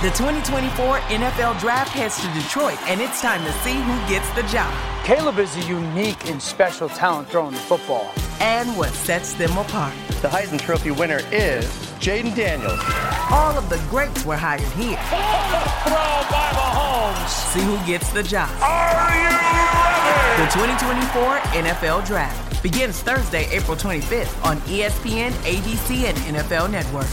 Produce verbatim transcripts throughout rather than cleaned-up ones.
The twenty twenty-four N F L Draft heads to Detroit, and it's time to see who gets the job. Caleb is a unique and special talent throwing the football. And what sets them apart. The Heisman Trophy winner is Jaden Daniels. All of the greats were hired here. Throw by Mahomes. See who gets the job. Are you ready? The twenty twenty-four N F L Draft begins Thursday, April twenty-fifth on E S P N, A B C, and N F L Network.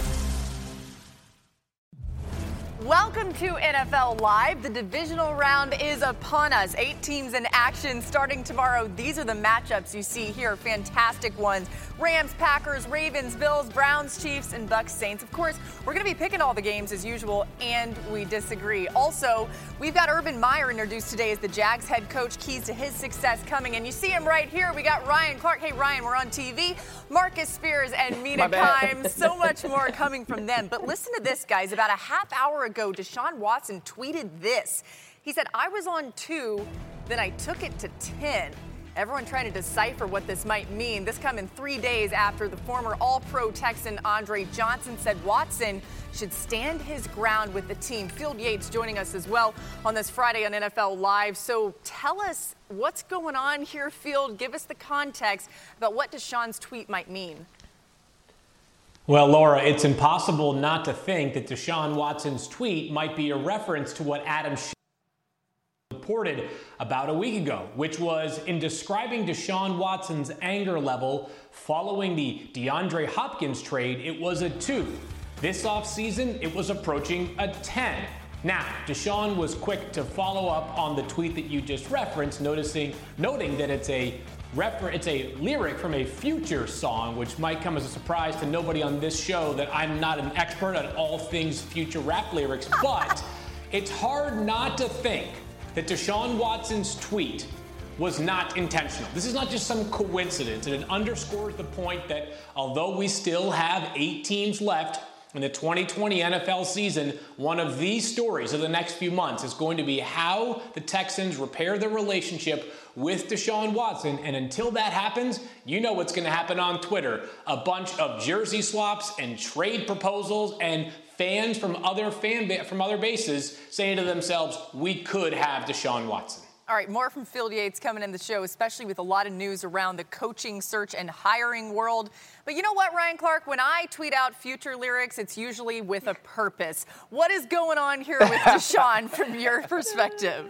Welcome to N F L Live. The divisional round is upon us. Eight teams in action starting tomorrow. These are the matchups you see here. Fantastic ones. Rams, Packers, Ravens, Bills, Browns, Chiefs, and Bucks, Saints. Of course, we're going to be picking all the games as usual, and we disagree. Also, we've got Urban Meyer introduced today as the Jags head coach. Keys to his success coming, and you see him right here. We got Ryan Clark. Hey, Ryan, we're on T V. Marcus Spears and Mina Kimes. So much more coming from them. But listen to this, guys. About a half hour ago, Deshaun Watson tweeted this. He said, I was on two, then I took it to ten. Everyone trying to decipher what this might mean. This coming three days after the former All-Pro Texan Andre Johnson said Watson should stand his ground with the team. Field Yates joining us as well on this Friday on N F L Live. So tell us what's going on here, Field. Give us the context about what Deshaun's tweet might mean. Well, Laura, it's impossible not to think that Deshaun Watson's tweet might be a reference to what Adam Schefter reported about a week ago, which was in describing Deshaun Watson's anger level following the DeAndre Hopkins trade, it was a two. This offseason, it was approaching a ten. Now, Deshaun was quick to follow up on the tweet that you just referenced, noticing, noting that it's a Refer- it's a lyric from a Future song, which might come as a surprise to nobody on this show that I'm not an expert on all things Future rap lyrics, but it's hard not to think that Deshaun Watson's tweet was not intentional. This is not just some coincidence, and it underscores the point that although we still have eight teams left in the twenty twenty N F L season, one of these stories of the next few months is going to be how the Texans repair their relationship with Deshaun Watson. And until that happens, you know what's going to happen on Twitter. A bunch of jersey swaps and trade proposals and fans from other fan ba- from other bases saying to themselves, we could have Deshaun Watson. All right, more from Field Yates coming in the show, especially with a lot of news around the coaching search and hiring world. But you know what, Ryan Clark? When I tweet out Future lyrics, it's usually with a purpose. What is going on here with Deshaun from your perspective?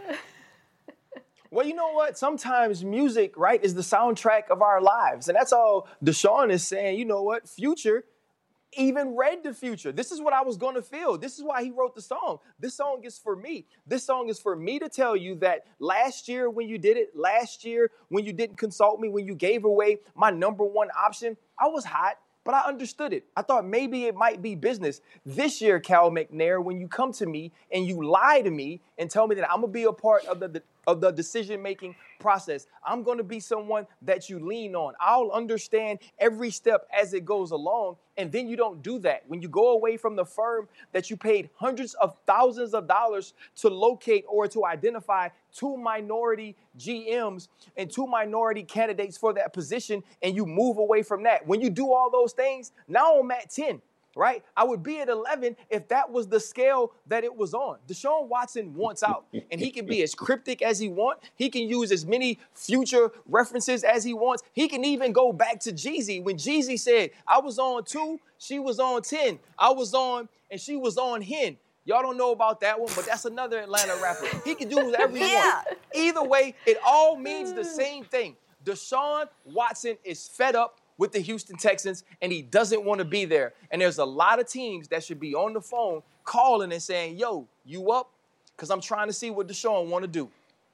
Well, you know what? Sometimes music, right, is the soundtrack of our lives. And that's all Deshaun is saying. You know what? Future even read the future. This is what I was going to feel. This is why he wrote the song. This song is for me. This song is for me to tell you that last year when you did it, last year when you didn't consult me, when you gave away my number one option, I was hot, but I understood it. I thought maybe it might be business. This year, Cal McNair, when you come to me and you lie to me and tell me that I'm going to be a part of the, the of the decision-making process, I'm going to be someone that you lean on. I'll understand every step as it goes along, and then you don't do that. When you go away from the firm that you paid hundreds of thousands of dollars to locate or to identify two minority G Ms and two minority candidates for that position, and you move away from that. When you do all those things, now I'm at ten. Right? I would be at eleven if that was the scale that it was on. Deshaun Watson wants out, and he can be as cryptic as he wants. He can use as many Future references as he wants. He can even go back to Jeezy when Jeezy said, I was on two, she was on ten. I was on, and she was on hen. Y'all don't know about that one, but that's another Atlanta rapper. He can do whatever he Yeah. wants. Either way, it all means the same thing. Deshaun Watson is fed up with the Houston Texans, and he doesn't want to be there. And there's a lot of teams that should be on the phone calling and saying, yo, you up? Because I'm trying to see what Deshaun want to do.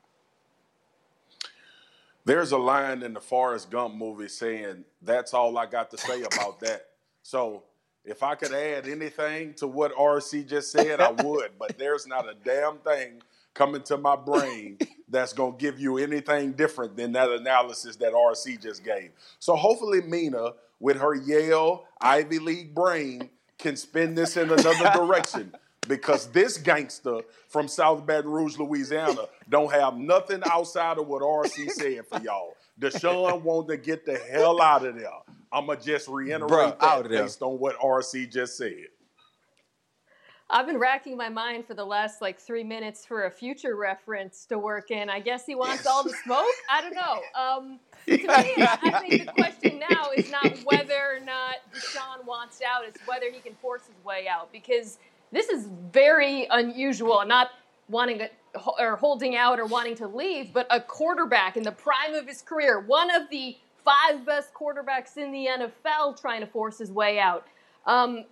There's a line in the Forrest Gump movie saying, that's all I got to say about that. So if I could add anything to what R C just said, I would. But there's not a damn thing coming to my brain that's going to give you anything different than that analysis that R C just gave. So hopefully Mina, with her Yale Ivy League brain, can spin this in another direction, because this gangster from South Baton Rouge, Louisiana, don't have nothing outside of what R C said for y'all. Deshaun want to get the hell out of there. I'm going to just reiterate Bruh, that out of there. based on what R C just said. I've been racking my mind for the last like three minutes for a future reference to work in. I guess he wants all the smoke. I don't know. Um, to me, I think the question now is not whether or not Deshaun wants out; it's whether he can force his way out. Because this is very unusual. I'm not wanting to, or holding out or wanting to leave, but a quarterback in the prime of his career, one of the five best quarterbacks in the N F L, trying to force his way out. Um,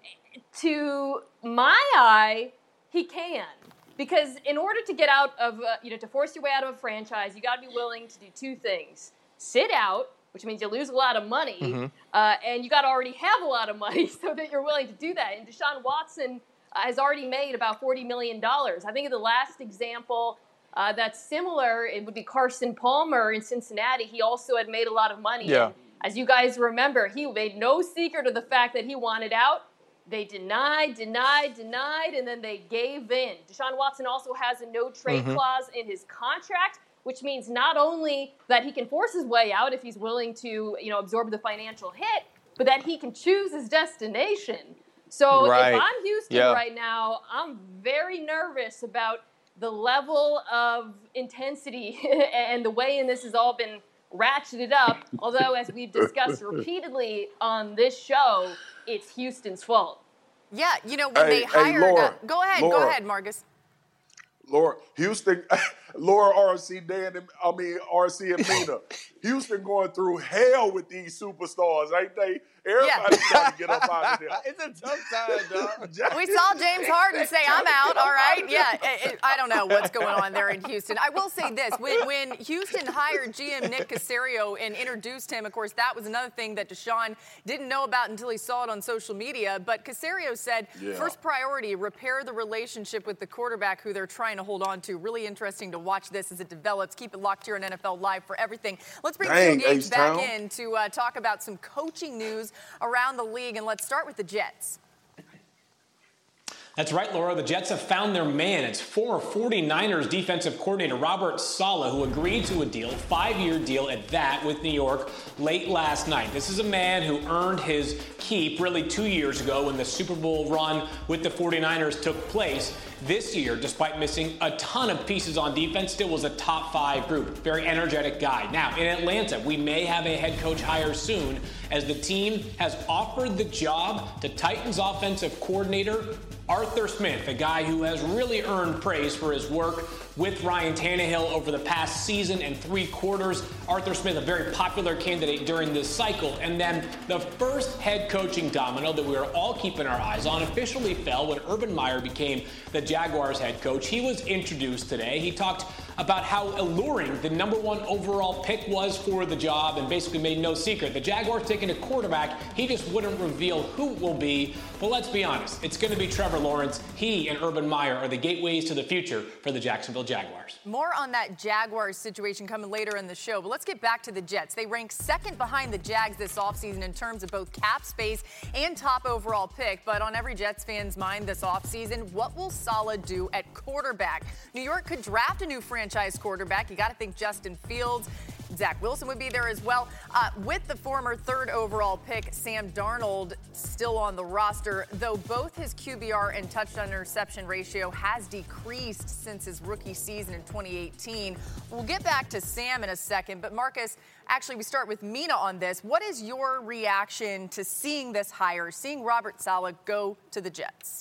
to my eye, he can. Because in order to get out of, uh, you know, to force your way out of a franchise, you got to be willing to do two things. Sit out, which means you lose a lot of money, mm-hmm. uh, and you got to already have a lot of money so that you're willing to do that. And Deshaun Watson uh, has already made about forty million dollars. I think of the last example uh, that's similar, it would be Carson Palmer in Cincinnati. He also had made a lot of money. Yeah. And as you guys remember, he made no secret of the fact that he wanted out. They denied, denied, denied, and then they gave in. Deshaun Watson also has a no-trade mm-hmm. clause in his contract, which means not only that he can force his way out if he's willing to, you know, absorb the financial hit, but that he can choose his destination. So right. if I'm Houston yeah. right now, I'm very nervous about the level of intensity and the way in this has all been ratcheted up. Although, as we've discussed repeatedly on this show, it's Houston's fault. Yeah, you know, when hey, they hired... Hey, Laura, uh, go ahead, Laura, go ahead, Marcus. Laura, Houston, Laura, R C, Dan, and, I mean, R C and Mina. Houston going through hell with these superstars, ain't they? Everybody's yeah. trying to get up out of there. It's a tough time, dog. We saw James Harden say, I'm out, all right? Yeah, it, it, I don't know what's going on there in Houston. I will say this. When, when Houston hired G M Nick Caserio and introduced him, of course, that was another thing that Deshaun didn't know about until he saw it on social media. But Caserio said, yeah. first priority, repair the relationship with the quarterback who they're trying to hold on to. Really interesting to watch this as it develops. Keep it locked here on N F L Live for everything. Let's bring Phil Gage back in to uh, talk about some coaching news around the league, and let's start with the Jets. That's right, Laura. The Jets have found their man. It's former forty-niners defensive coordinator Robert Saleh, who agreed to a deal, five-year deal at that, with New York late last night. This is a man who earned his keep really two years ago when the Super Bowl run with the forty-niners took place. This year, despite missing a ton of pieces on defense, still was a top five group. Very energetic guy. Now, in Atlanta, we may have a head coach hire soon, as the team has offered the job to Titans offensive coordinator Arthur Smith, a guy who has really earned praise for his work with Ryan Tannehill over the past season and three quarters. Arthur Smith, a very popular candidate during this cycle. And then the first head coaching domino that we are all keeping our eyes on officially fell when Urban Meyer became the Jaguars head coach. He was introduced today. He talked about how alluring the number one overall pick was for the job and basically made no secret. The Jaguars taking a quarterback, he just wouldn't reveal who it will be. But let's be honest, it's going to be Trevor Lawrence. He and Urban Meyer are the gateways to the future for the Jacksonville Jaguars. More on that Jaguars situation coming later in the show, but let's get back to the Jets. They rank second behind the Jags this offseason in terms of both cap space and top overall pick. But on every Jets fan's mind this offseason, what will Saleh do at quarterback? New York could draft a new franchise quarterback. You got to think Justin Fields. Zach Wilson would be there as well. Uh, with the former third overall pick, Sam Darnold, still on the roster, though both his Q B R and touchdown interception ratio has decreased since his rookie season in twenty eighteen. We'll get back to Sam in a second, but Marcus, actually we start with Mina on this. What is your reaction to seeing this hire, seeing Robert Saleh go to the Jets?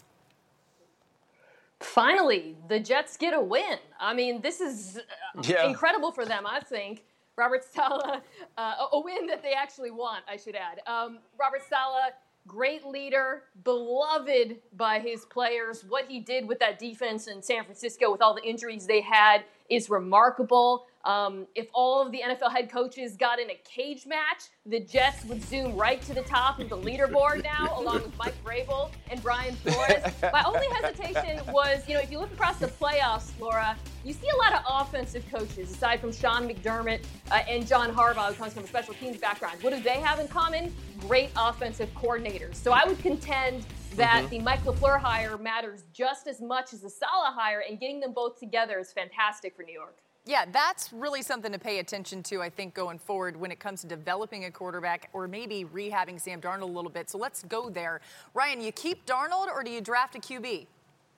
Finally, the Jets get a win. I mean, this is yeah. incredible for them, I think. Robert Saleh, uh, a win that they actually want, I should add. Um, Robert Saleh, great leader, beloved by his players. What he did with that defense in San Francisco with all the injuries they had is remarkable. Um, if all of the N F L head coaches got in a cage match, the Jets would zoom right to the top of the leaderboard now, along with Mike Vrabel and Brian Flores. My only hesitation was, you know, if you look across the playoffs, Laura, you see a lot of offensive coaches, aside from Sean McDermott uh, and John Harbaugh, who comes from a special teams background. What do they have in common? Great offensive coordinators. So I would contend that mm-hmm. the Mike LaFleur hire matters just as much as the Saleh hire, and getting them both together is fantastic for New York. Yeah, that's really something to pay attention to, I think, going forward when it comes to developing a quarterback or maybe rehabbing Sam Darnold a little bit. So let's go there. Ryan, you keep Darnold or do you draft a Q B?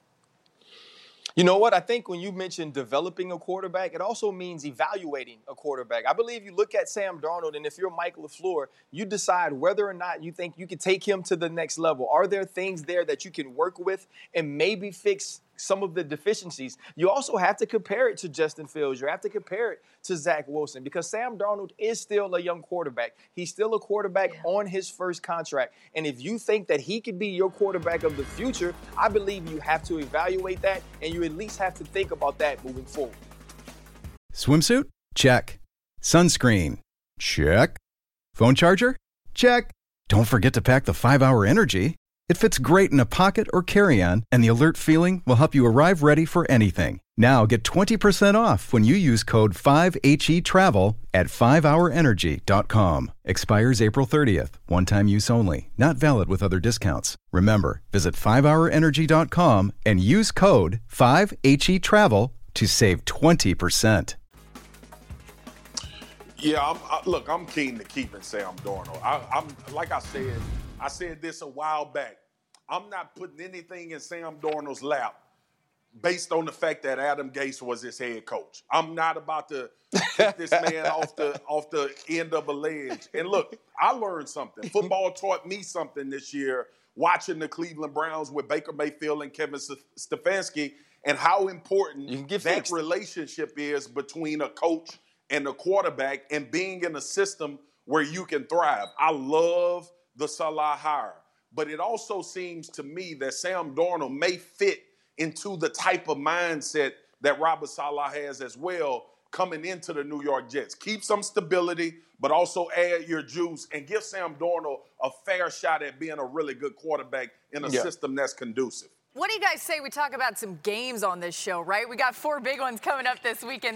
You know what? I think when you mention developing a quarterback, it also means evaluating a quarterback. I believe you look at Sam Darnold, and if you're Mike LaFleur, you decide whether or not you think you can take him to the next level. Are there things there that you can work with and maybe fix some of the deficiencies? You also have to compare it to Justin Fields. You have to compare it to Zach Wilson because Sam Darnold is still a young quarterback. He's still a quarterback yeah. on his first contract. And if you think that he could be your quarterback of the future, I believe you have to evaluate that, and you at least have to think about that moving forward. Swimsuit? Check. Sunscreen? Check. Phone charger? Check. Don't forget to pack the five hour Energy. It fits great in a pocket or carry-on, and the alert feeling will help you arrive ready for anything. Now get twenty percent off when you use code five H E travel at five hour energy dot com. Expires April thirtieth. One-time use only. Not valid with other discounts. Remember, visit five hour energy dot com and use code five H E travel to save twenty percent. Yeah, I'm, I, look, I'm keen to keeping Sam Darnold. I, I'm like I said, I said this a while back. I'm not putting anything in Sam Darnold's lap based on the fact that Adam Gase was his head coach. I'm not about to kick this man off the off the end of a ledge. And look, I learned something. Football taught me something this year watching the Cleveland Browns with Baker Mayfield and Kevin Stefanski and how important that fixed. relationship is between a coach and a quarterback and being in a system where you can thrive. I love the Salah hire. But it also seems to me that Sam Darnold may fit into the type of mindset that Robert Salah has as well coming into the New York Jets. Keep some stability, but also add your juice and give Sam Darnold a fair shot at being a really good quarterback in a yeah. system that's conducive. What do you guys say we talk about some games on this show, right? We got four big ones coming up this weekend.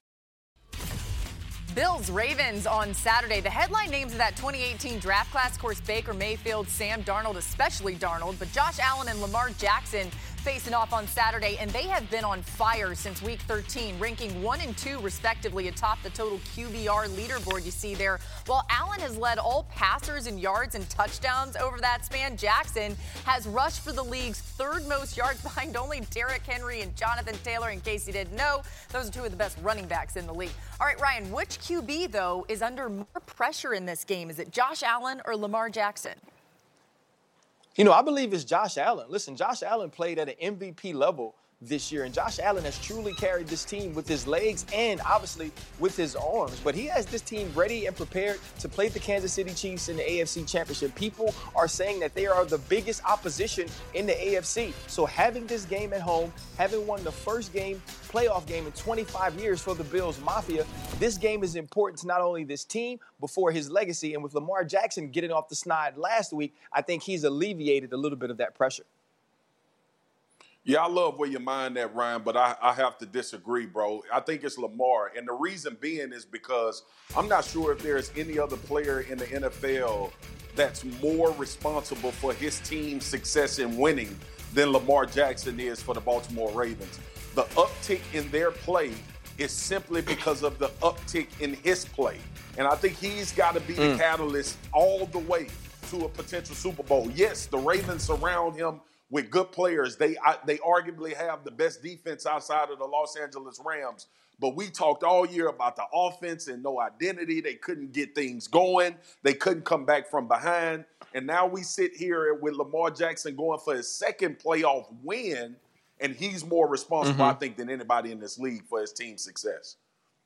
Bills, Ravens on Saturday. The headline names of that twenty eighteen draft class, of course, Baker Mayfield, Sam Darnold, especially Darnold, but Josh Allen and Lamar Jackson facing off on Saturday, and they have been on fire since week thirteen, ranking one and two respectively atop the total Q B R leaderboard you see there. While Allen has led all passers in yards and touchdowns over that span, Jackson has rushed for the league's third most yards behind only Derrick Henry and Jonathan Taylor. In case you didn't know, those are two of the best running backs in the league. All right, Ryan, which Q B, though, is under more pressure in this game? Is it Josh Allen or Lamar Jackson? You know, I believe it's Josh Allen. Listen, Josh Allen played at an M V P level this year, and Josh Allen has truly carried this team with his legs and obviously with his arms. But he has this team ready and prepared to play the Kansas City Chiefs in the A F C Championship. People are saying that they are the biggest opposition in the A F C. So having this game at home, having won the first game, playoff game in twenty-five years for the Bills Mafia, this game is important to not only this team, but for his legacy. And with Lamar Jackson getting off the snide last week, I think he's alleviated a little bit of that pressure. Yeah, I love where your mind at, Ryan, but I, I have to disagree, bro. I think it's Lamar, and the reason being is because I'm not sure if there's any other player in the N F L that's more responsible for his team's success in winning than Lamar Jackson is for the Baltimore Ravens. The uptick in their play is simply because of the uptick in his play, and I think he's got to be mm. the catalyst all the way to a potential Super Bowl. Yes, the Ravens surround him with good players. They I, they arguably have the best defense outside of the Los Angeles Rams. But we talked all year about the offense and no identity. They couldn't get things going. They couldn't come back from behind. And now we sit here with Lamar Jackson going for his second playoff win, and he's more responsible, mm-hmm. I think, than anybody in this league for his team's success.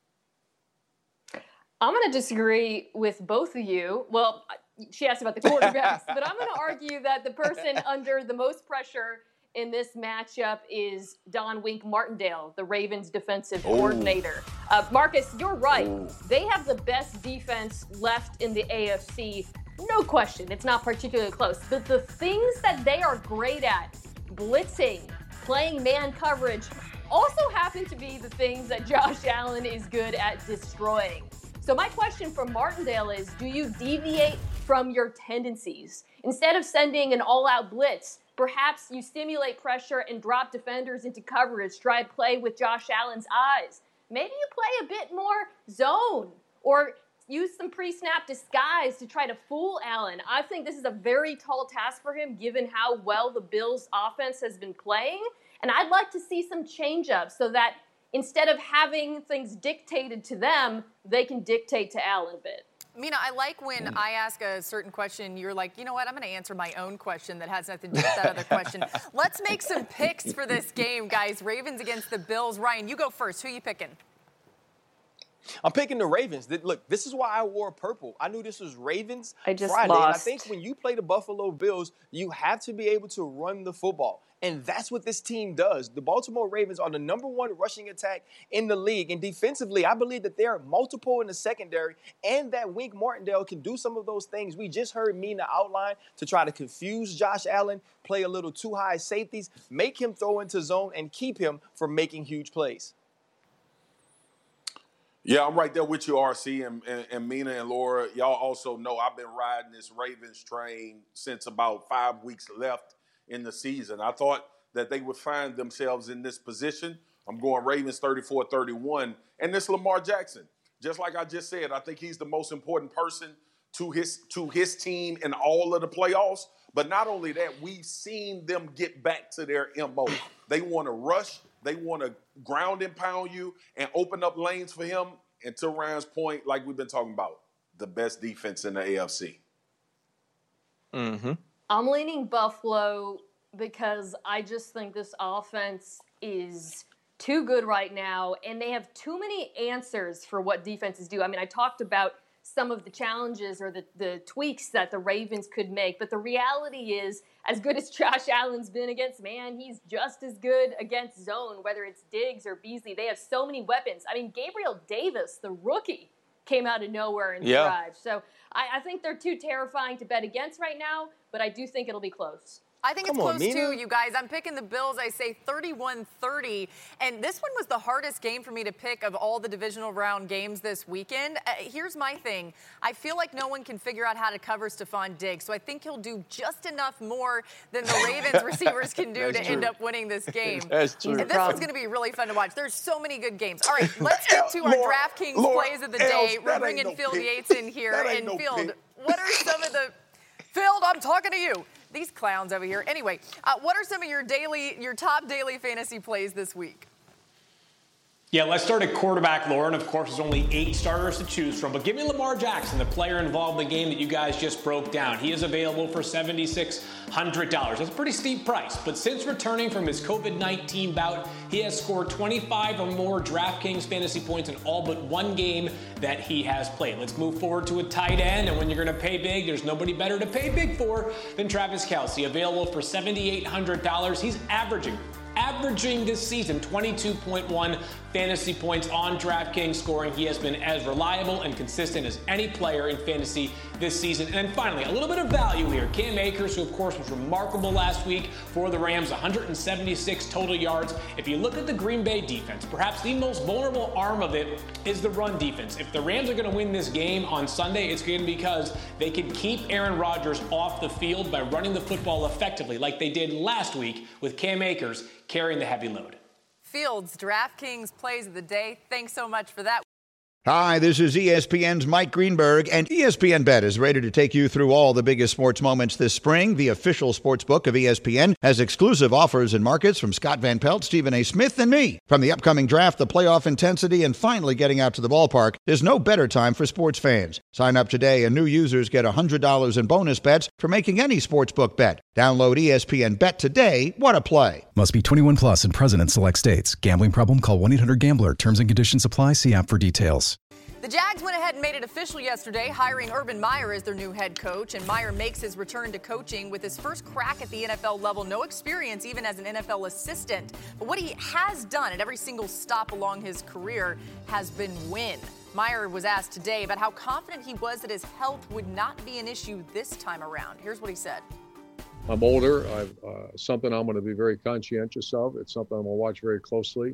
I'm going to disagree with both of you. Well, she asked about the quarterbacks, but I'm going to argue that the person under the most pressure in this matchup is Don Wink Martindale, the Ravens defensive Ooh. coordinator. Uh, Marcus, you're right. Ooh. They have the best defense left in the A F C. No question. It's not particularly close. But the things that they are great at, blitzing, playing man coverage, also happen to be the things that Josh Allen is good at destroying. So my question for Martindale is, do you deviate from your tendencies? Instead of sending an all-out blitz, perhaps you stimulate pressure and drop defenders into coverage, try to play with Josh Allen's eyes. Maybe you play a bit more zone or use some pre-snap disguise to try to fool Allen. I think this is a very tall task for him given how well the Bills' offense has been playing. And I'd like to see some change-ups so that instead of having things dictated to them, they can dictate to Allen a bit. Mina, I like when I ask a certain question, you're like, you know what, I'm going to answer my own question that has nothing to do with that other question. Let's make some picks for this game, guys. Ravens against the Bills. Ryan, you go first. Who are you picking? I'm picking the Ravens. Look, this is why I wore purple. I knew this was Ravens I just Friday. lost. And I think when you play the Buffalo Bills, you have to be able to run the football. And that's what this team does. The Baltimore Ravens are the number one rushing attack in the league. And defensively, I believe that there are multiple in the secondary and that Wink Martindale can do some of those things we just heard Mina outline to try to confuse Josh Allen, play a little too high safeties, make him throw into zone, and keep him from making huge plays. Yeah, I'm right there with you, R C, and, and, and Mina and Laura. Y'all also know I've been riding this Ravens train since about five weeks left in the season. I thought that they would find themselves in this position. I'm going Ravens thirty-four thirty-one. And this Lamar Jackson, just like I just said, I think he's the most important person to his to his team in all of the playoffs. But not only that, we've seen them get back to their M O. They want to rush. They want to ground and pound you and open up lanes for him. And to Ryan's point, like we've been talking about, the best defense in the A F C. Mm-hmm. I'm leaning Buffalo because I just think this offense is too good right now, and they have too many answers for what defenses do. I mean, I talked about some of the challenges or the, the tweaks that the Ravens could make, but the reality is, as good as Josh Allen's been against man, he's just as good against zone, whether it's Diggs or Beasley. They have so many weapons. I mean, Gabriel Davis, the rookie, came out of nowhere and yeah. thrived. So I, I think they're too terrifying to bet against right now, but I do think it'll be close. I think it's Come on, close, Mina. too, you guys. I'm picking the Bills. I say thirty-one thirty. And this one was the hardest game for me to pick of all the divisional round games this weekend. Uh, here's my thing. I feel like no one can figure out how to cover Stephon Diggs. So I think he'll do just enough more than the Ravens receivers can do to true. end up winning this game. That's true. And this one's going to be really fun to watch. There's so many good games. All right, let's get to our Laura, DraftKings Laura, plays of the Els, day. We're that bringing ain't no Field pick. Yates in here. That ain't And no Field, pick. what are some of the... Field, I'm talking to you. These clowns over here. Anyway, uh, what are some of your daily, your top daily fantasy plays this week? Yeah, let's start at quarterback, Lauren. Of course, there's only eight starters to choose from. But give me Lamar Jackson, the player involved in the game that you guys just broke down. He is available for seven thousand six hundred dollars. That's a pretty steep price. But since returning from his covid nineteen bout, he has scored twenty-five or more DraftKings fantasy points in all but one game that he has played. Let's move forward to a tight end. And when you're going to pay big, there's nobody better to pay big for than Travis Kelce. Available for seven thousand eight hundred dollars. He's averaging Averaging this season twenty-two point one fantasy points on DraftKings scoring. He has been as reliable and consistent as any player in fantasy this season. And then finally, a little bit of value here. Cam Akers, who of course was remarkable last week for the Rams, one hundred seventy-six total yards. If you look at the Green Bay defense, perhaps the most vulnerable arm of it is the run defense. If the Rams are going to win this game on Sunday, it's going to be because they can keep Aaron Rodgers off the field by running the football effectively, like they did last week with Cam Akers carrying the heavy load. Fields, DraftKings plays of the day. Thanks so much for that. Hi, this is E S P N's Mike Greenberg, and E S P N Bet is ready to take you through all the biggest sports moments this spring. The official sports book of E S P N has exclusive offers and markets from Scott Van Pelt, Stephen A. Smith, and me. From the upcoming draft, the playoff intensity, and finally getting out to the ballpark, there's no better time for sports fans. Sign up today, and new users get one hundred dollars in bonus bets for making any sportsbook bet. Download E S P N Bet today. What a play. Must be twenty-one plus and present in select states. Gambling problem? Call one eight hundred gambler. Terms and conditions apply. See app for details. The Jags went ahead and made it official yesterday, hiring Urban Meyer as their new head coach. And Meyer makes his return to coaching with his first crack at the N F L level. No experience even as an N F L assistant. But what he has done at every single stop along his career has been win. Meyer was asked today about how confident he was that his health would not be an issue this time around. Here's what he said. I'm older. I've uh, something I'm going to be very conscientious of. It's something I'm going to watch very closely.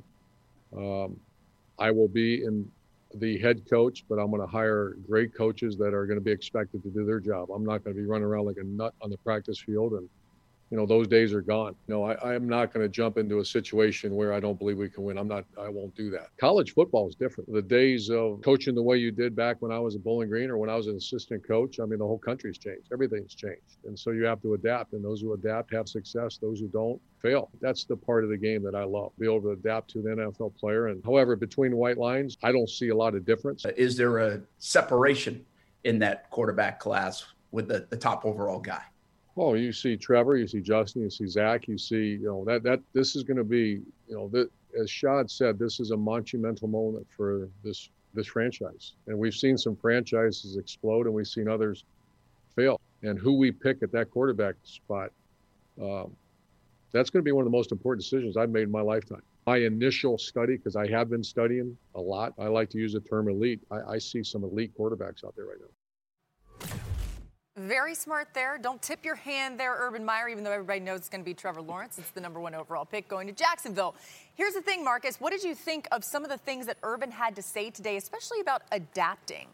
Um, I will be in the head coach, but I'm going to hire great coaches that are going to be expected to do their job. I'm not going to be running around like a nut on the practice field and, you know, those days are gone. No, I, I am not going to jump into a situation where I don't believe we can win. I'm not, I won't do that. College football is different. The days of coaching the way you did back when I was at Bowling Green or when I was an assistant coach, I mean, the whole country's changed. Everything's changed. And so you have to adapt. And those who adapt have success. Those who don't fail. That's the part of the game that I love, be able to adapt to an N F L player. And however, between white lines, I don't see a lot of difference. Is there a separation in that quarterback class with the, the top overall guy? Oh, you see Trevor, you see Justin, you see Zach, you see, you know, that, that this is going to be, you know, that, as Shad said, this is a monumental moment for this, this franchise. And we've seen some franchises explode and we've seen others fail. And who we pick at that quarterback spot, um, that's going to be one of the most important decisions I've made in my lifetime. My initial study, because I have been studying a lot, I like to use the term elite. I, I see some elite quarterbacks out there right now. Very smart there. Don't tip your hand there, Urban Meyer, even though everybody knows it's going to be Trevor Lawrence. It's the number one overall pick going to Jacksonville. Here's the thing, Marcus. What did you think of some of the things that Urban had to say today, especially about adapting?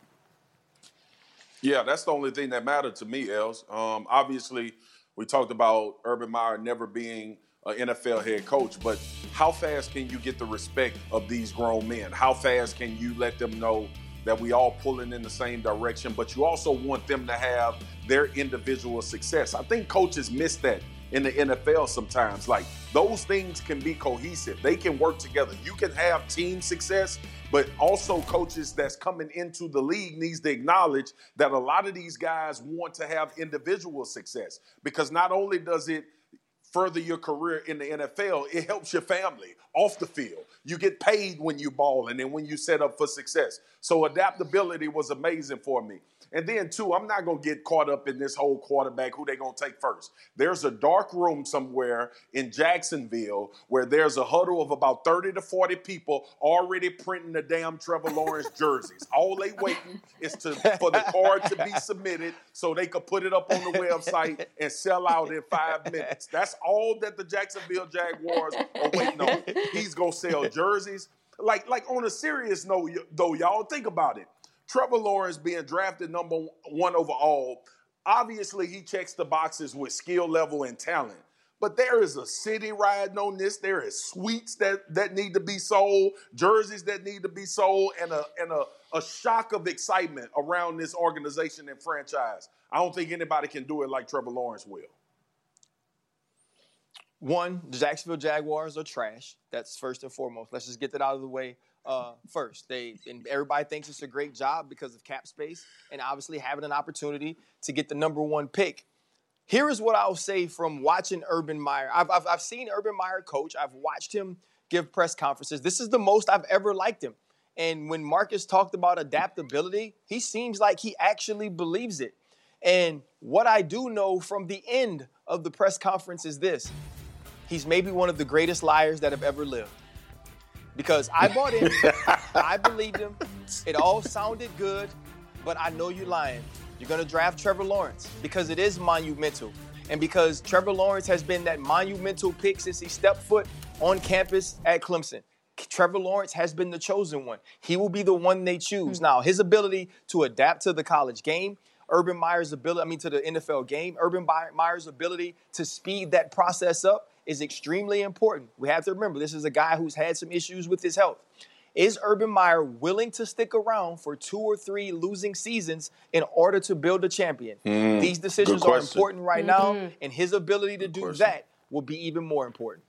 Yeah, that's the only thing that mattered to me, Els. Um, obviously, we talked about Urban Meyer never being an N F L head coach, but how fast can you get the respect of these grown men? How fast can you let them know that we all pulling in the same direction, but you also want them to have their individual success? I think coaches miss that in the N F L sometimes. Like, those things can be cohesive. They can work together. You can have team success, but also coaches that's coming into the league needs to acknowledge that a lot of these guys want to have individual success, because not only does it further your career in the N F L, it helps your family off the field. You get paid when you ball and then when you set up for success. So adaptability was amazing for me. And then, too, I'm not going to get caught up in this whole quarterback, who they going to take first. There's a dark room somewhere in Jacksonville where there's a huddle of about thirty to forty people already printing the damn Trevor Lawrence jerseys. All they waiting is to for the card to be submitted so they could put it up on the website and sell out in five minutes. That's all that the Jacksonville Jaguars are waiting on. He's going to sell jerseys. Like, like on a serious note, though, y'all, think about it. Trevor Lawrence being drafted number one overall, obviously he checks the boxes with skill level and talent. But there is a city riding on this. There is suites that, that need to be sold, jerseys that need to be sold, and a and a, a shock of excitement around this organization and franchise. I don't think anybody can do it like Trevor Lawrence will. One, the Jacksonville Jaguars are trash. That's first and foremost. Let's just get that out of the way. Uh, first, they and everybody thinks it's a great job because of cap space and obviously having an opportunity to get the number one pick. Here is what I'll say from watching Urban Meyer. I've, I've, I've seen Urban Meyer coach. I've watched him give press conferences. This is the most I've ever liked him. And when Marcus talked about adaptability, he seems like he actually believes it. And what I do know from the end of the press conference is this. He's maybe one of the greatest liars that have ever lived. Because I bought in, I believed him, it all sounded good, but I know you're lying. You're going to draft Trevor Lawrence because it is monumental. And because Trevor Lawrence has been that monumental pick since he stepped foot on campus at Clemson. Trevor Lawrence has been the chosen one. He will be the one they choose. Mm-hmm. Now, his ability to adapt to the college game, Urban Meyer's ability, I mean, to the N F L game, Urban Meyer's ability to speed that process up is extremely important. We have to remember, this is a guy who's had some issues with his health. Is Urban Meyer willing to stick around for two or three losing seasons in order to build a champion? Mm, These decisions are important right mm-hmm. now, and his ability to good do question. that will be even more important.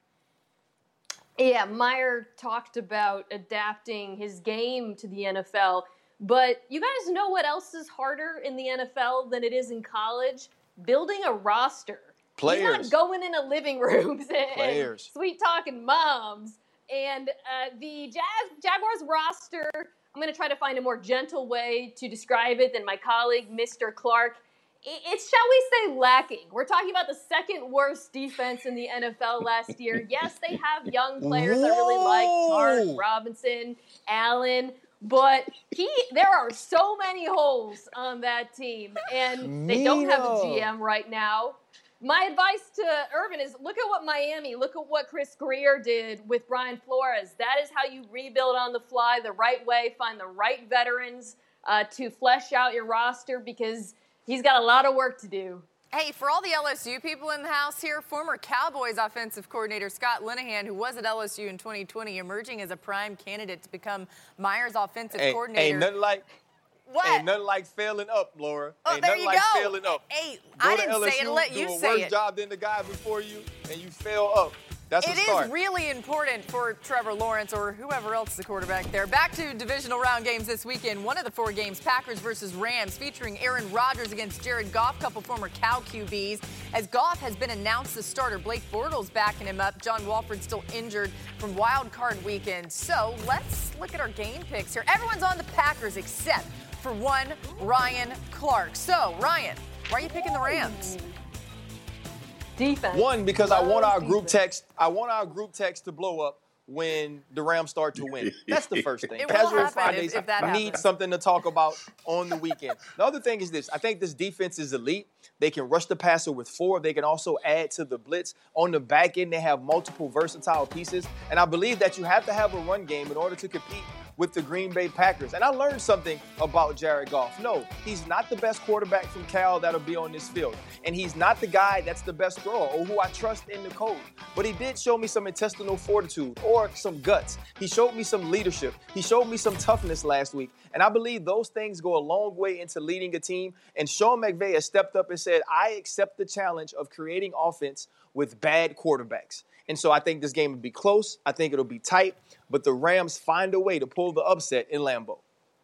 Yeah, Meyer talked about adapting his game to the N F L, but you guys know what else is harder in the N F L than it is in college? Building a roster. Players. He's not going into living rooms and, and sweet talking moms. And uh, the Jag- Jaguars roster, I'm going to try to find a more gentle way to describe it than my colleague, Mister Clark. It's, shall we say, lacking. We're talking about the second worst defense in the N F L last year. Yes, they have young players Whoa. I really like, Chark, Robinson, Allen. But he, there are so many holes on that team, and they don't have a G M right now. My advice to Urban is look at what Miami, look at what Chris Greer did with Brian Flores. That is how you rebuild on the fly the right way, find the right veterans uh, to flesh out your roster, because he's got a lot of work to do. Hey, for all the L S U people in the house here, former Cowboys offensive coordinator Scott Linehan, who was at L S U in twenty twenty, emerging as a prime candidate to become Myers' offensive ain't, coordinator. Ain't nothing like what? Ain't nothing like failing up, Laura. Oh, ain't there nothing you like go. failing up. Hey, go I to didn't L S U, say it. Let do you a say worse it. job than the guy before you, and you fail up. That's It a start. is really important for Trevor Lawrence or whoever else is the quarterback there. Back to divisional round games this weekend. One of the four games, Packers versus Rams, featuring Aaron Rodgers against Jared Goff, couple former Cal Q Bs. As Goff has been announced as starter, Blake Bortles backing him up. John Walford still injured from wild card weekend. So let's look at our game picks here. Everyone's on the Packers except for one Ryan Clark. So, Ryan, why are you picking the Rams? Defense. One, because I want our group defense. text. I want our group text to blow up when the Rams start to win. That's the first thing. It will Casual happen Fridays if- if that need happens. something to talk about on the weekend. The other thing is this. I think this defense is elite. They can rush the passer with four. They can also add to the blitz. On the back end, they have multiple versatile pieces. And I believe that you have to have a run game in order to compete with the Green Bay Packers. And I learned something about Jared Goff. No, he's not the best quarterback from Cal that'll be on this field. And he's not the guy that's the best thrower or who I trust in the code. But he did show me some intestinal fortitude or some guts. He showed me some leadership. He showed me some toughness last week. And I believe those things go a long way into leading a team. And Sean McVay has stepped up and said, I accept the challenge of creating offense with bad quarterbacks. And so I think this game will be close. I think it'll be tight. But the Rams find a way to pull the upset in Lambeau.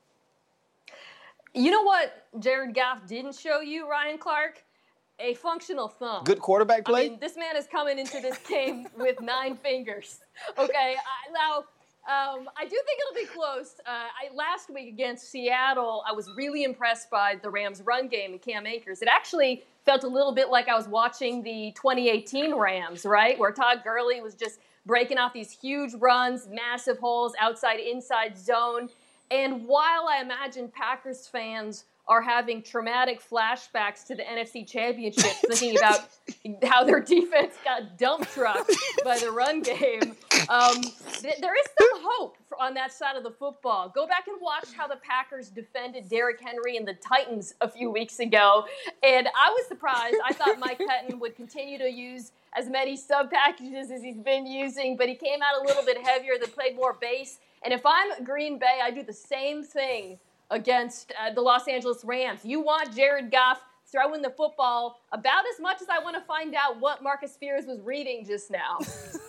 You know what Jared Goff didn't show you, Ryan Clark? A functional thumb. Good quarterback play? I mean, this man is coming into this game with nine fingers. Okay, I, now, um, I do think it'll be close. Uh, I, last week against Seattle, I was really impressed by the Rams' run game and Cam Akers. It actually felt a little bit like I was watching the twenty eighteen Rams, right, where Todd Gurley was just breaking off these huge runs, massive holes, outside, inside zone. And while I imagine Packers fans are having traumatic flashbacks to the N F C Championship, thinking about how their defense got dump trucked by the run game, um, th- there is some hope for, on that side of the football. Go back and watch how the Packers defended Derrick Henry and the Titans a few weeks ago. And I was surprised. I thought Mike Pettin would continue to use as many sub packages as he's been using, but he came out a little bit heavier, they played more base. And if I'm Green Bay, I do the same thing against uh, the Los Angeles Rams. You want Jared Goff throwing the football about as much as I want to find out what Marcus Spears was reading just now.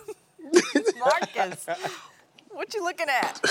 Marcus, what you looking at?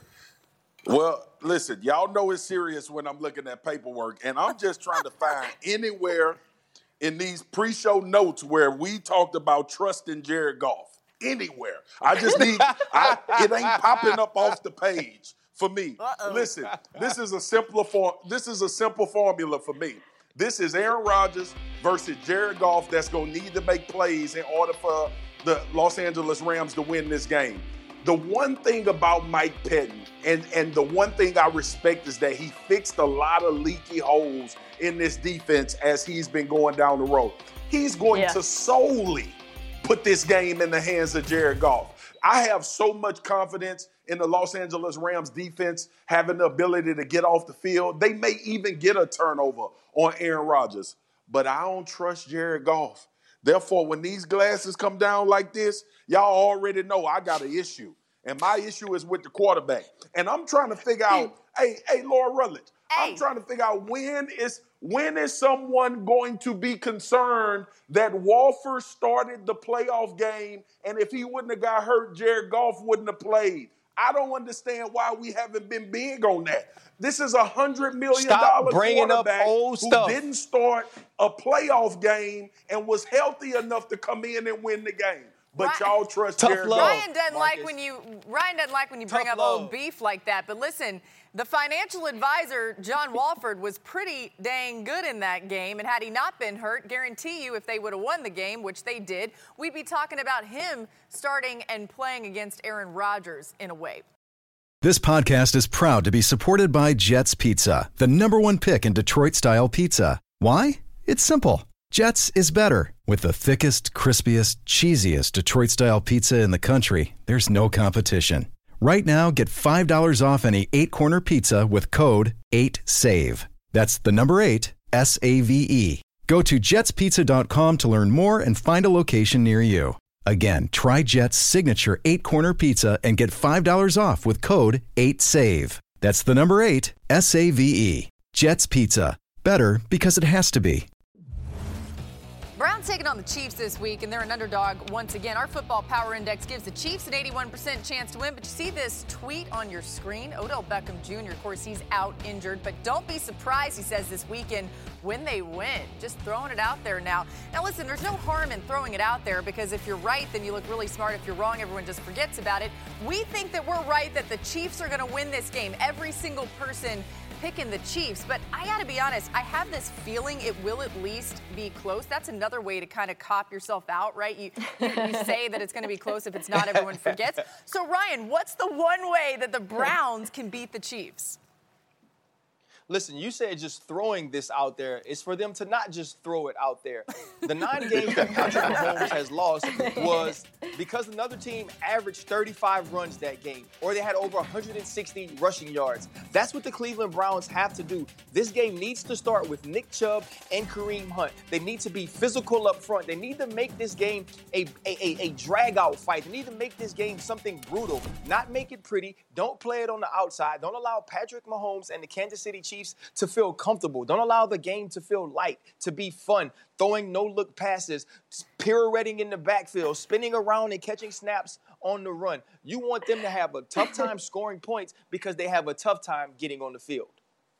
Well, listen, y'all know it's serious when I'm looking at paperwork, and I'm just trying to find anywhere in these pre-show notes where we talked about trusting Jared Goff. Anywhere. I just need, I, it ain't popping up off the page for me. Uh-oh. Listen, this is a simpler form. This is a simple formula for me. This is Aaron Rodgers versus Jared Goff that's going to need to make plays in order for the Los Angeles Rams to win this game. The one thing about Mike Pettin, and, and the one thing I respect is that he fixed a lot of leaky holes in this defense as he's been going down the road. He's going yeah. to solely put this game in the hands of Jared Goff. I have so much confidence in the Los Angeles Rams defense having the ability to get off the field. They may even get a turnover on Aaron Rodgers, but I don't trust Jared Goff. Therefore, when these glasses come down like this, y'all already know I got an issue. And my issue is with the quarterback. And I'm trying to figure out, hey, hey, Laura Rutledge, hey. I'm trying to figure out when is when is someone going to be concerned that Walford started the playoff game, and if he wouldn't have got hurt, Jared Goff wouldn't have played. I don't understand why we haven't been big on that. This is a one hundred million dollars quarterback who stuff. didn't start a playoff game and was healthy enough to come in and win the game. But Ryan, y'all trust Jared Goff. Ryan doesn't Marcus. like when you Ryan doesn't like when you bring Tough up love. old beef like that. But listen, the financial advisor, John Walford, was pretty dang good in that game. And had he not been hurt, guarantee you if they would have won the game, which they did, we'd be talking about him starting and playing against Aaron Rodgers in a way. This podcast is proud to be supported by Jets Pizza, the number one pick in Detroit-style pizza. Why? It's simple. Jets is better. With the thickest, crispiest, cheesiest Detroit-style pizza in the country, there's no competition. Right now, get five dollars off any eight-corner pizza with code eight save. That's the number eight, S A V E. Go to jets pizza dot com to learn more and find a location near you. Again, try Jet's signature eight-corner pizza and get five dollars off with code eight save. That's the number eight, S A V E. Jet's Pizza. Better because it has to be. Browns taking on the Chiefs this week, and they're an underdog once again. Our football power index gives the Chiefs an eighty-one percent chance to win, but you see this tweet on your screen? Odell Beckham Junior, of course, he's out injured, but don't be surprised, he says, this weekend when they win. Just throwing it out there now. Now, listen, there's no harm in throwing it out there because if you're right, then you look really smart. If you're wrong, everyone just forgets about it. We think that we're right, that the Chiefs are going to win this game. Every single person picking the Chiefs, but I gotta be honest, I have this feeling it will at least be close. That's another way to kind of cop yourself out, right? You, you, you say that it's gonna be close. If it's not, everyone forgets. So Ryan, what's the one way that the Browns can beat the Chiefs? Listen, you said just throwing this out there. It's for them to not just throw it out there. The nine games that Patrick Mahomes has lost was because another team averaged thirty-five runs that game, or they had over one hundred sixty rushing yards. That's what the Cleveland Browns have to do. This game needs to start with Nick Chubb and Kareem Hunt. They need to be physical up front. They need to make this game a, a, a, a drag-out fight. They need to make this game something brutal, not make it pretty. Don't play it on the outside. Don't allow Patrick Mahomes and the Kansas City Chiefs to feel comfortable. Don't allow the game to feel light, to be fun, throwing no-look passes, pirouetting in the backfield, spinning around and catching snaps on the run. You want them to have a tough time scoring points because they have a tough time getting on the field.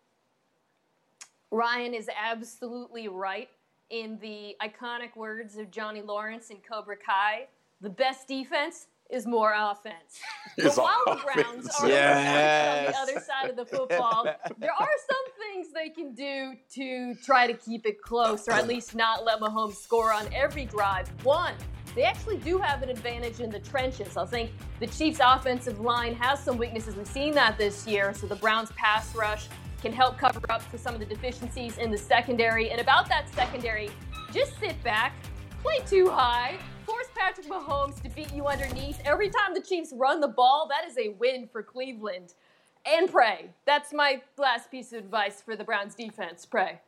Ryan is absolutely right in the iconic words of Johnny Lawrence in Cobra Kai. The best defense is more offense. But while the Browns are yes. on the other side of the football, there are some things they can do to try to keep it close, or at least not let Mahomes score on every drive. One, they actually do have an advantage in the trenches. I think the Chiefs' offensive line has some weaknesses. We've seen that this year, so the Browns' pass rush can help cover up for some of the deficiencies in the secondary. And about that secondary, just sit back, play too high, force Patrick Mahomes to beat you underneath. Every time the Chiefs run the ball, that is a win for Cleveland. And pray. That's my last piece of advice for the Browns defense. Pray.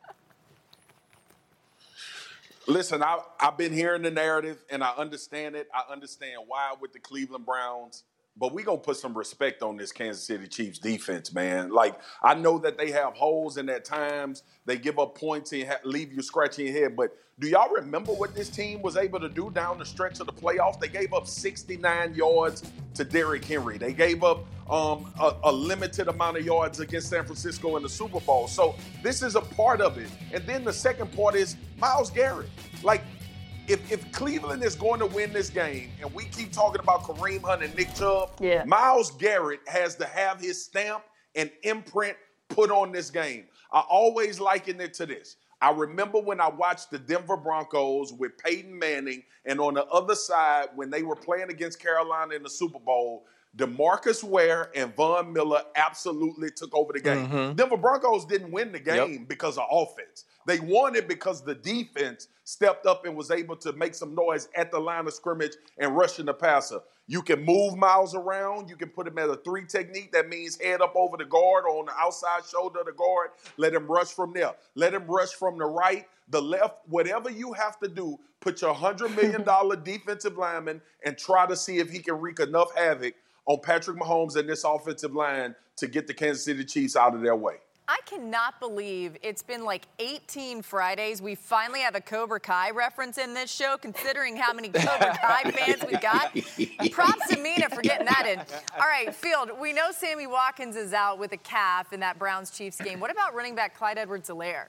Listen, I, I've been hearing the narrative, and I understand it. I understand why with the Cleveland Browns. But we're going to put some respect on this Kansas City Chiefs defense, man. Like, I know that they have holes, and at times they give up points and leave you scratching your head. But do y'all remember what this team was able to do down the stretch of the playoffs? They gave up sixty-nine yards to Derrick Henry. They gave up um, a, a limited amount of yards against San Francisco in the Super Bowl. So this is a part of it. And then the second part is Myles Garrett. Like, If, if Cleveland is going to win this game, and we keep talking about Kareem Hunt and Nick Chubb, yeah. Myles Garrett has to have his stamp and imprint put on this game. I always liken it to this. I remember when I watched the Denver Broncos with Peyton Manning, and on the other side, when they were playing against Carolina in the Super Bowl, DeMarcus Ware and Von Miller absolutely took over the game. Mm-hmm. Denver Broncos didn't win the game yep. because of offense. They won it because the defense stepped up and was able to make some noise at the line of scrimmage and rushing the passer. You can move Myles around. You can put him at a three technique. That means head up over the guard or on the outside shoulder of the guard. Let him rush from there. Let him rush from the right, the left, whatever you have to do. Put your one hundred million dollars defensive lineman and try to see if he can wreak enough havoc on Patrick Mahomes and this offensive line to get the Kansas City Chiefs out of their way. I cannot believe it's been like eighteen Fridays. We finally have a Cobra Kai reference in this show, considering how many Cobra Kai fans we got. Props to Mina for getting that in. All right, Field, we know Sammy Watkins is out with a calf in that Browns-Chiefs game. What about running back Clyde Edwards-Helaire?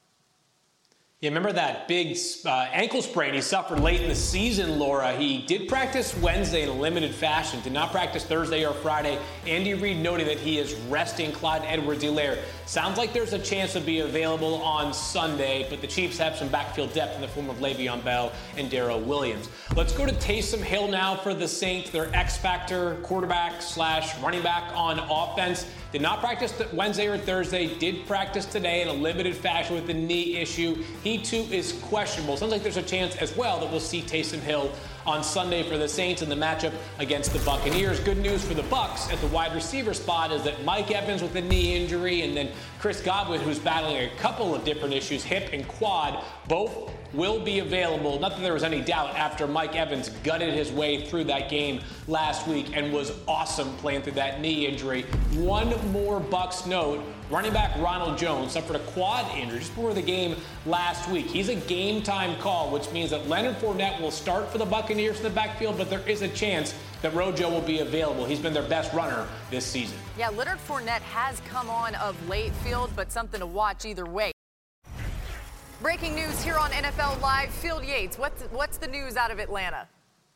Yeah, remember that big uh, ankle sprain he suffered late in the season, Laura? He did practice Wednesday in a limited fashion, did not practice Thursday or Friday. Andy Reid noted that he is resting Clyde Edwards-Helaire. Sounds like there's a chance to be available on Sunday, but the Chiefs have some backfield depth in the form of Le'Veon Bell and Darrell Williams. Let's go to Taysom Hill now for the Saints, their X-Factor quarterback slash running back on offense. Did not practice Wednesday or Thursday, did practice today in a limited fashion with the knee issue. He too is questionable. Sounds like there's a chance as well that we'll see Taysom Hill on Sunday for the Saints in the matchup against the Buccaneers. Good news for the Bucs at the wide receiver spot is that Mike Evans with a knee injury and then Chris Godwin, who's battling a couple of different issues, hip and quad, both will be available. Not that there was any doubt after Mike Evans gutted his way through that game last week and was awesome playing through that knee injury. One more Bucs note. Running back Ronald Jones suffered a quad injury just before the game last week. He's a game-time call, which means that Leonard Fournette will start for the Buccaneers in the backfield, but there is a chance that Rojo will be available. He's been their best runner this season. Yeah, Leonard Fournette has come on of late field, but something to watch either way. Breaking news here on N F L Live. Field Yates, what's, what's the news out of Atlanta?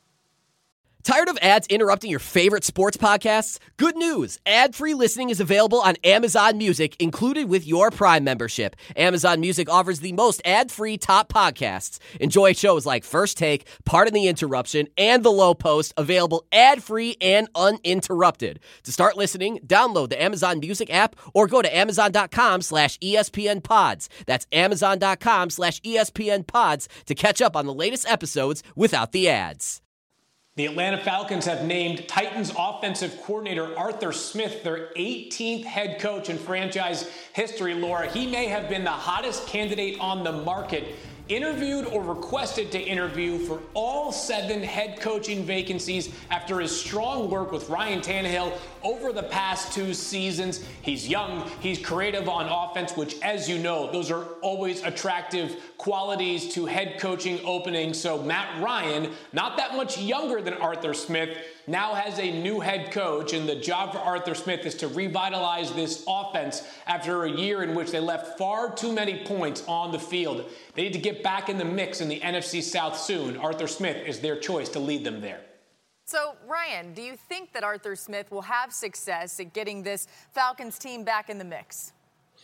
Tired of ads interrupting your favorite sports podcasts? Good news! Ad-free listening is available on Amazon Music, included with your Prime membership. Amazon Music offers the most ad-free top podcasts. Enjoy shows like First Take, Pardon the Interruption, and The Low Post, available ad-free and uninterrupted. To start listening, download the Amazon Music app or go to amazon.com slash ESPN pods. That's amazon.com slash ESPN pods to catch up on the latest episodes without the ads. The Atlanta Falcons have named Titans offensive coordinator Arthur Smith their eighteenth head coach in franchise history. Laura, he may have been the hottest candidate on the market, interviewed or requested to interview for all seven head coaching vacancies after his strong work with Ryan Tannehill over the past two seasons. He's young, he's creative on offense, which, as you know, those are always attractive qualities to head coaching openings. So Matt Ryan, not that much younger than Arthur Smith, now has a new head coach, and the job for Arthur Smith is to revitalize this offense after a year in which they left far too many points on the field. They need to get back in the mix in the N F C South soon. Arthur Smith is their choice to lead them there. So, Ryan, do you think that Arthur Smith will have success at getting this Falcons team back in the mix?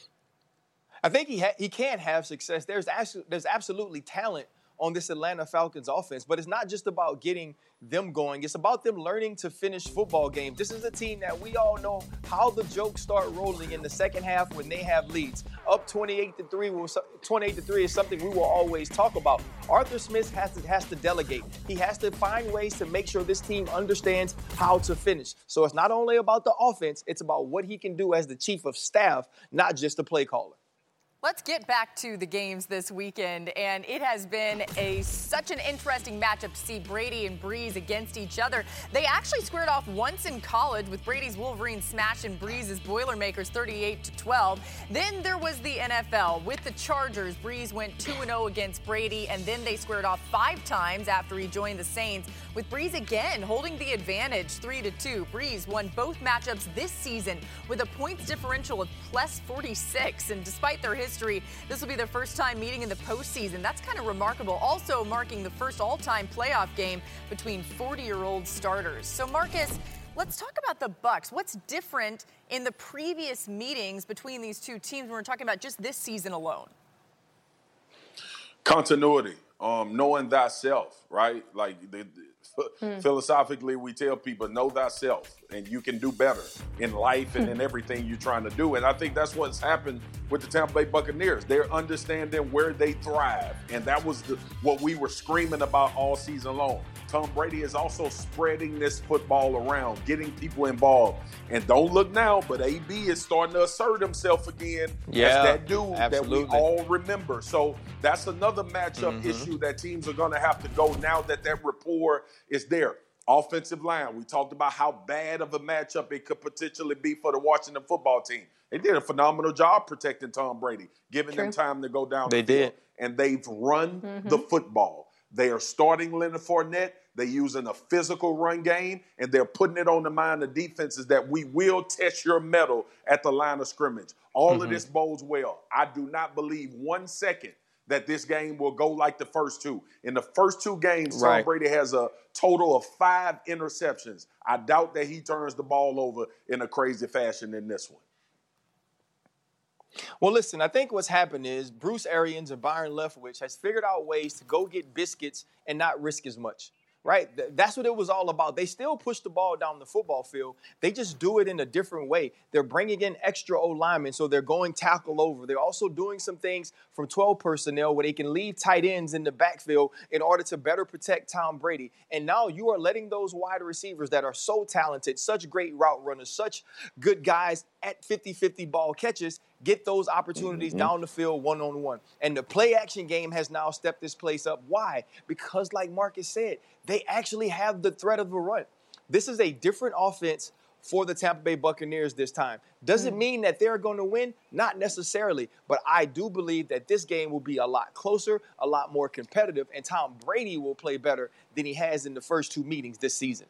I think he ha- he can have success. There's actually, there's absolutely talent on this Atlanta Falcons offense, but it's not just about getting them going. It's about them learning to finish football games. This is a team that we all know how the jokes start rolling in the second half when they have leads. Up twenty-eight to three, twenty-eight to three is something we will always talk about. Arthur Smith has to, has to delegate. He has to find ways to make sure this team understands how to finish. So it's not only about the offense, it's about what he can do as the chief of staff, not just a play caller. Let's get back to the games this weekend, and it has been a such an interesting matchup to see Brady and Brees against each other. They actually squared off once in college with Brady's Wolverines smashing Brees' Boilermakers thirty-eight to twelve. Then there was the N F L with the Chargers. Brees went two and oh against Brady, and then they squared off five times after he joined the Saints, with Brees again holding the advantage three to two. Brees won both matchups this season with a points differential of plus forty-six, and despite their history, this will be their first time meeting in the postseason. That's kind of remarkable. Also marking the first all-time playoff game between forty-year-old starters. So, Marcus, let's talk about the Bucs. What's different in the previous meetings between these two teams when we're talking about just this season alone? Continuity, um, knowing thyself, right? Like the, the, mm. philosophically, we tell people, know thyself, and you can do better in life and in everything you're trying to do. And I think that's what's happened with the Tampa Bay Buccaneers. They're understanding where they thrive, and that was the, what we were screaming about all season long. Tom Brady is also spreading this football around, getting people involved. And don't look now, but A B is starting to assert himself again yeah, as that dude absolutely. that we all remember. So that's another matchup mm-hmm. issue that teams are going to have to go now that that rapport is there. Offensive line, we talked about how bad of a matchup it could potentially be for the Washington football team. They did a phenomenal job protecting Tom Brady, giving True. them time to go down they the field. Did. And they've run mm-hmm. the football. They are starting Leonard Fournette. They're using a physical run game, and they're putting it on the mind of defenses that we will test your mettle at the line of scrimmage. All mm-hmm. of this bodes well. I do not believe one second that this game will go like the first two. In the first two games, right. Tom Brady has a total of five interceptions. I doubt that he turns the ball over in a crazy fashion in this one. Well, listen, I think what's happened is Bruce Arians and Byron Leftwich has figured out ways to go get biscuits and not risk as much. right? That's what it was all about. They still push the ball down the football field. They just do it in a different way. They're bringing in extra O-linemen, so they're going tackle over. They're also doing some things from twelve personnel where they can leave tight ends in the backfield in order to better protect Tom Brady. And now you are letting those wide receivers that are so talented, such great route runners, such good guys at fifty-fifty ball catches, get those opportunities mm-hmm. down the field one-on-one. And the play-action game has now stepped this place up. Why? Because like Marcus said, they actually have the threat of a run. This is a different offense for the Tampa Bay Buccaneers this time. Does it mean that they're going to win? Not necessarily, but I do believe that this game will be a lot closer, a lot more competitive, and Tom Brady will play better than he has in the first two meetings this season.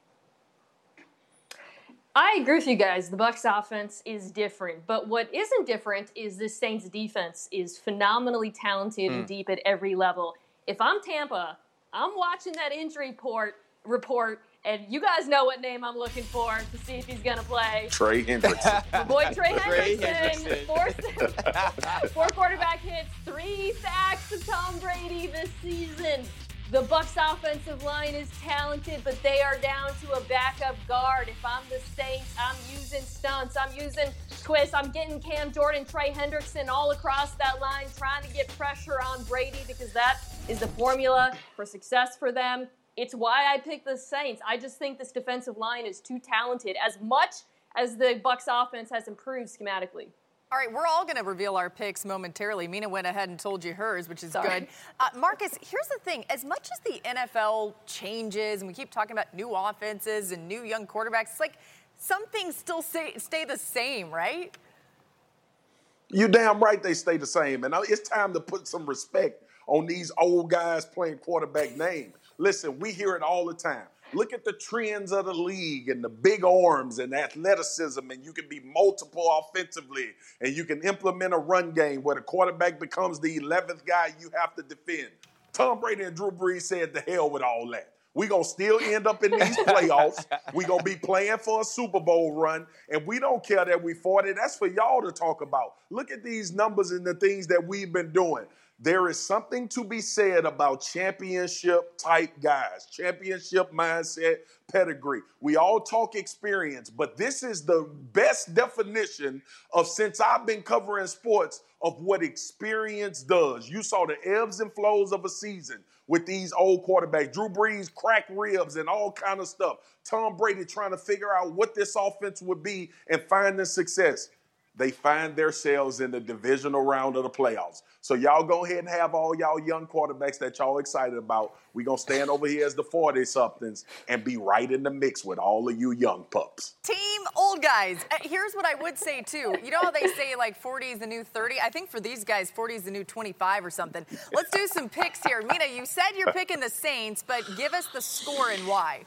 I agree with you guys. The Bucs offense is different, but what isn't different is this Saints defense is phenomenally talented mm. and deep at every level. If I'm Tampa, I'm watching that injury report, report, and you guys know what name I'm looking for to see if he's going to play. Trey Hendrickson. My boy Trey Hendrickson. Trey Hendrickson. Four, four quarterback hits, three sacks to Tom Brady this season. The Bucs offensive line is talented, but they are down to a backup guard. If I'm the Saints, I'm using stunts. I'm using twists. I'm getting Cam Jordan, Trey Hendrickson all across that line, trying to get pressure on Brady because that is the formula for success for them. It's why I picked the Saints. I just think this defensive line is too talented, as much as the Bucs offense has improved schematically. All right, we're all going to reveal our picks momentarily. Mina went ahead and told you hers, which is Sorry. good. Uh, Marcus, here's the thing. As much as the N F L changes, and we keep talking about new offenses and new young quarterbacks, it's like some things still stay, stay the same, right? You damn right they stay the same. And it's time to put some respect on these old guys playing quarterback name. Listen, we hear it all the time. Look at the trends of the league and the big arms and athleticism, and you can be multiple offensively, and you can implement a run game where the quarterback becomes the eleventh guy you have to defend. Tom Brady and Drew Brees said the hell with all that. We're going to still end up in these playoffs. We're going to be playing for a Super Bowl run, and we don't care that we fought it. That's for y'all to talk about. Look at these numbers and the things that we've been doing. There is something to be said about championship-type guys, championship mindset, pedigree. We all talk experience, but this is the best definition of, since I've been covering sports, of what experience does. You saw the ebbs and flows of a season with these old quarterbacks. Drew Brees, cracked ribs and all kind of stuff. Tom Brady trying to figure out what this offense would be and finding success. They find themselves in the divisional round of the playoffs. So y'all go ahead and have all y'all young quarterbacks that y'all excited about. We're going to stand over here as the forty-somethings and be right in the mix with all of you young pups. Team old guys. Uh, here's what I would say, too. You know how they say, like, forty is the new thirty? I think for these guys, forty is the new twenty-five or something. Let's do some picks here. Mina, you said you're picking the Saints, but give us the score and why.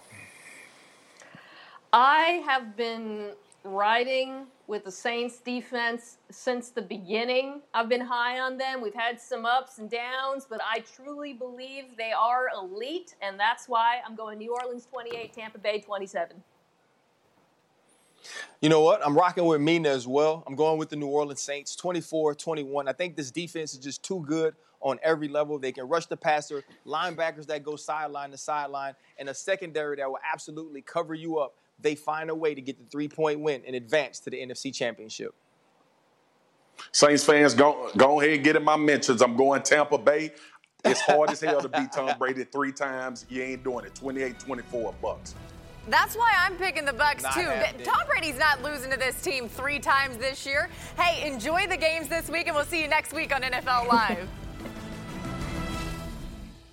I have been riding with the Saints defense since the beginning. I've been high on them. We've had some ups and downs, but I truly believe they are elite, and that's why I'm going New Orleans twenty-eight, Tampa Bay twenty-seven. You know what? I'm rocking with Mina as well. I'm going with the New Orleans Saints, twenty-four twenty-one. I think this defense is just too good on every level. They can rush the passer, linebackers that go sideline to sideline, and a secondary that will absolutely cover you up. They find a way to get the three-point win and advance to the N F C Championship. Saints fans, go, go ahead and get in my mentions. I'm going Tampa Bay. It's hard as hell to beat Tom Brady three times. You ain't doing it. twenty-eight twenty-four Bucks. That's why I'm picking the Bucs Not too. happening. Tom Brady's not losing to this team three times this year. Hey, enjoy the games this week, and we'll see you next week on N F L Live.